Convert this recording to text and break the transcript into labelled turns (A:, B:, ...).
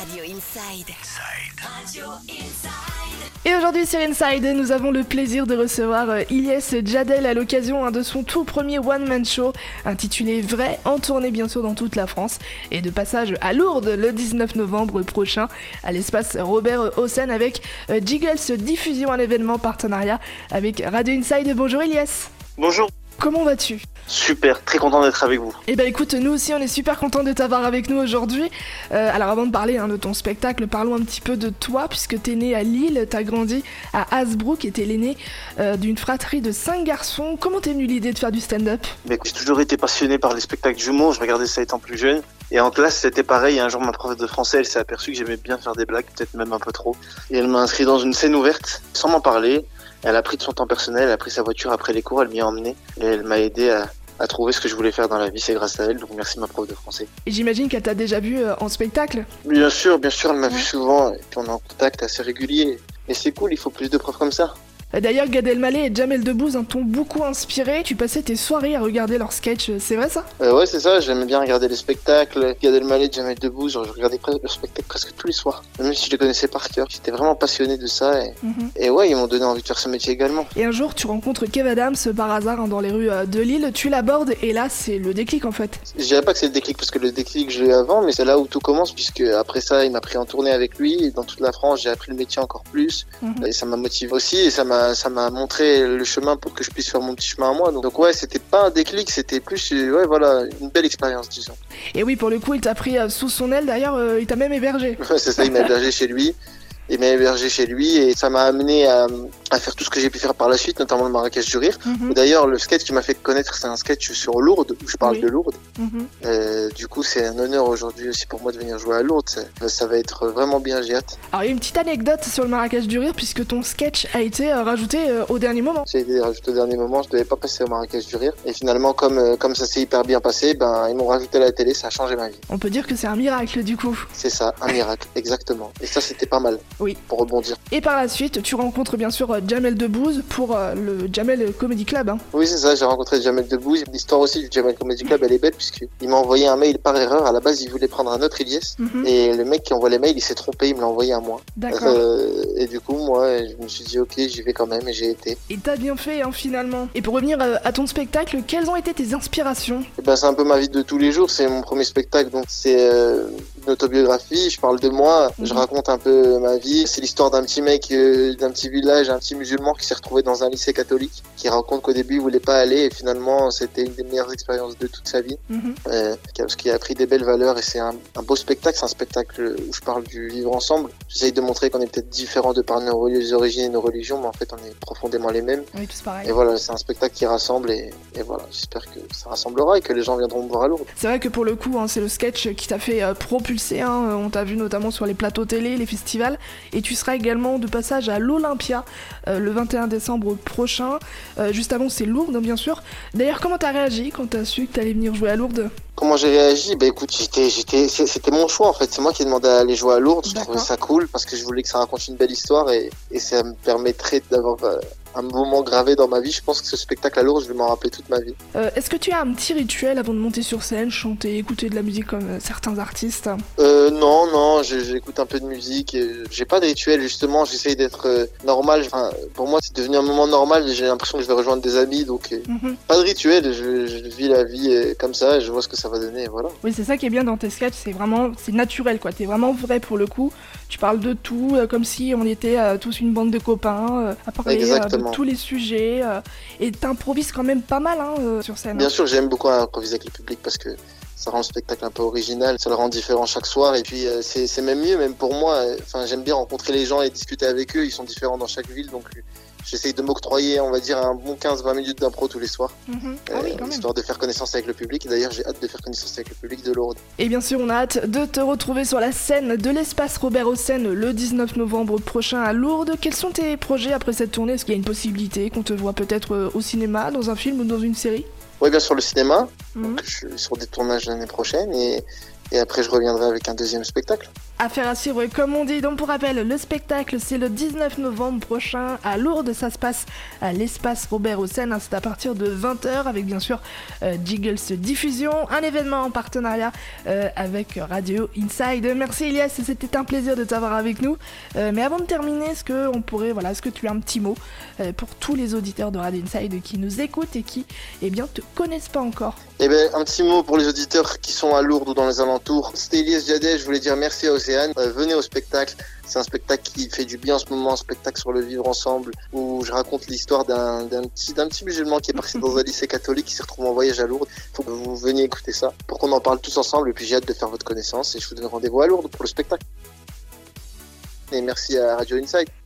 A: Radio Inside. Radio Inside.
B: Et aujourd'hui sur Inside, nous avons le plaisir de recevoir Ilyes Djadel à l'occasion de son tout premier one-man show intitulé Vrai, en tournée bien sûr dans toute la France et de passage à Lourdes le 19 novembre prochain à l'espace Robert Hossein avec Jiggles Diffusion, un événement partenariat avec Radio Inside. Bonjour Ilyes.
C: Bonjour.
B: Comment vas-tu ?
C: Super, très content d'être avec vous.
B: Eh ben écoute, nous aussi on est super contents de t'avoir avec nous aujourd'hui. Alors avant de parler de ton spectacle, parlons un petit peu de toi, puisque t'es né à Lille, t'as grandi à Hasbrook et t'es l'aîné d'une fratrie de 5 garçons. Comment t'es venue l'idée de faire du stand-up ?
C: J'ai toujours été passionné par les spectacles d'humour, je regardais ça étant plus jeune. Et en classe c'était pareil, un jour ma prof de français elle s'est aperçue que j'aimais bien faire des blagues, peut-être même un peu trop. Et elle m'a inscrit dans une scène ouverte, sans m'en parler. Elle a pris de son temps personnel, elle a pris sa voiture après les cours, elle m'y a emmené. Et elle m'a aidé à trouver ce que je voulais faire dans la vie, c'est grâce à elle, donc merci ma prof de français.
B: Et j'imagine qu'elle t'a déjà vu en spectacle ?
C: Bien sûr, elle m'a vu souvent, et puis on est en contact assez régulier. Et c'est cool, il faut plus de profs comme ça.
B: D'ailleurs, Gad Elmaleh et Jamel Debbouze t'ont beaucoup inspiré. Tu passais tes soirées à regarder leurs sketchs, c'est vrai ça ?
C: Ouais, c'est ça, j'aimais bien regarder les spectacles. Gad Elmaleh, Jamel Debbouze, je regardais leurs spectacles presque tous les soirs. Même si je les connaissais par cœur, j'étais vraiment passionné de ça. Et ouais, ils m'ont donné envie de faire ce métier également.
B: Et un jour, tu rencontres Kev Adams par hasard dans les rues de Lille. Tu l'abordes et là, c'est le déclic en fait.
C: Je dirais pas que c'est le déclic parce que le déclic, je l'ai eu avant, mais c'est là où tout commence puisque après ça, il m'a pris en tournée avec lui. Et dans toute la France, j'ai appris le métier encore plus. Et ça m'a motivé aussi et ça m'a montré le chemin pour que je puisse faire mon petit chemin à moi. Donc ouais, c'était pas un déclic, c'était plus une belle expérience, disons.
B: Et oui, pour le coup, il t'a pris sous son aile, d'ailleurs, il t'a même hébergé.
C: Ouais, c'est ça, il m'a hébergé chez lui. Et ça m'a amené à faire tout ce que j'ai pu faire par la suite, notamment le Marrakech du Rire. D'ailleurs, le sketch qui m'a fait connaître, c'est un sketch sur Lourdes, où je parle de Lourdes. Du coup, c'est un honneur aujourd'hui aussi pour moi de venir jouer à Lourdes. Ça va être vraiment bien, j'ai hâte.
B: Alors, il y a une petite anecdote sur le Marrakech du Rire, puisque ton sketch a été rajouté au dernier moment.
C: J'ai été rajouté au dernier moment, je devais pas passer au Marrakech du Rire. Et finalement, comme ça s'est hyper bien passé, ils m'ont rajouté à la télé, ça a changé ma vie.
B: On peut dire que c'est un miracle, du coup.
C: C'est ça, un miracle, exactement. Et ça, c'était pas mal.
B: Oui.
C: Pour rebondir.
B: Et par la suite, tu rencontres bien sûr Jamel Debbouze pour le Jamel Comedy Club.
C: Oui, c'est ça, j'ai rencontré Jamel Debbouze. L'histoire aussi du Jamel Comedy Club, elle est belle puisqu'il m'a envoyé un mail par erreur. À la base, il voulait prendre un autre Ilyes. Et le mec qui envoie les mails, il s'est trompé, il me l'a envoyé à moi.
B: D'accord.
C: Et du coup, moi, je me suis dit, ok, j'y vais quand même et j'ai été.
B: Et t'as bien fait, finalement. Et pour revenir à ton spectacle, quelles ont été tes inspirations ?
C: C'est un peu ma vie de tous les jours, c'est mon premier spectacle, donc c'est une autobiographie, je parle de moi, je raconte un peu ma vie. C'est l'histoire d'un petit mec d'un petit village, un petit musulman qui s'est retrouvé dans un lycée catholique, qui raconte qu'au début il voulait pas aller et finalement c'était une des meilleures expériences de toute sa vie, parce qu'il a appris des belles valeurs et c'est un beau spectacle, c'est un spectacle où je parle du vivre ensemble. J'essaye de montrer qu'on est peut-être différents de par nos origines et nos religions, mais en fait on est profondément les mêmes.
B: Oui, tous pareil.
C: Et voilà, c'est un spectacle qui rassemble et voilà, j'espère que ça rassemblera et que les gens viendront me voir à Lourdes.
B: C'est vrai que pour le coup, c'est le sketch qui t'a fait propulser, on t'a vu notamment sur les plateaux télé, les festivals, et tu seras également de passage à l'Olympia le 21 décembre prochain. Juste avant, c'est Lourdes, bien sûr. D'ailleurs, comment t'as réagi quand t'as su que t'allais venir jouer à Lourdes ?
C: Comment j'ai réagi ? Écoute, c'était mon choix en fait. C'est moi qui ai demandé à aller jouer à Lourdes. Je trouvais ça cool parce que je voulais que ça raconte une belle histoire et ça me permettrait d'avoir un moment gravé dans ma vie. Je pense que ce spectacle à Lourdes, je vais m'en rappeler toute ma vie.
B: Est-ce que tu as un petit rituel avant de monter sur scène, chanter, écouter de la musique comme certains artistes ?
C: Non, j'écoute un peu de musique. Et j'ai pas de rituel justement. J'essaye d'être normal. Enfin, pour moi, c'est devenu un moment normal. J'ai l'impression que je vais rejoindre des amis, donc pas de rituel. Je vis la vie comme ça. Et je vois ce que ça va donner. Voilà.
B: Oui, c'est ça qui est bien dans tes sketchs. C'est naturel, quoi. T'es vraiment vrai pour le coup. Tu parles de tout, comme si on était tous une bande de copains, à parler de tous les sujets, et t'improvises quand même pas mal sur scène.
C: Bien sûr, j'aime beaucoup improviser avec le public parce que ça rend le spectacle un peu original, ça le rend différent chaque soir, et puis c'est même mieux, même pour moi. J'aime bien rencontrer les gens et discuter avec eux, ils sont différents dans chaque ville, donc j'essaye de m'octroyer, on va dire, un bon 15-20 minutes d'impro tous les soirs, histoire de faire connaissance avec le public. D'ailleurs, j'ai hâte de faire connaissance avec le public de Lourdes.
B: Et bien sûr, on a hâte de te retrouver sur la scène de l'espace Robert Hossein le 19 novembre prochain à Lourdes. Quels sont tes projets après cette tournée ? Est-ce qu'il y a une possibilité qu'on te voit peut-être au cinéma, dans un film ou dans une série ?
C: Oui, bien sûr, le cinéma. Donc, je suis sur des tournages l'année prochaine et après je reviendrai avec un deuxième spectacle.
B: Affaire à suivre, comme on dit. Donc pour rappel, le spectacle c'est le 19 novembre prochain à Lourdes, ça se passe à l'espace Robert Hossein, c'est à partir de 20h avec bien sûr Jiggles Diffusion, un événement en partenariat avec Radio Inside. Merci Elias, c'était un plaisir de t'avoir avec nous. Mais avant de terminer, est-ce que tu as un petit mot pour tous les auditeurs de Radio Inside qui nous écoutent et qui te connaissent pas encore?
C: Un petit mot pour les auditeurs qui sont à Lourdes ou dans les alentours. C'était Elias Jadel, je voulais dire merci à Océane. Venez au spectacle, c'est un spectacle qui fait du bien en ce moment, un spectacle sur le vivre ensemble, où je raconte l'histoire d'un petit musulman qui est parti dans un lycée catholique, qui s'est retrouvé en voyage à Lourdes. Il faut que vous veniez écouter ça, pour qu'on en parle tous ensemble, et puis j'ai hâte de faire votre connaissance, et je vous donne rendez-vous à Lourdes pour le spectacle. Et merci à Radio Inside.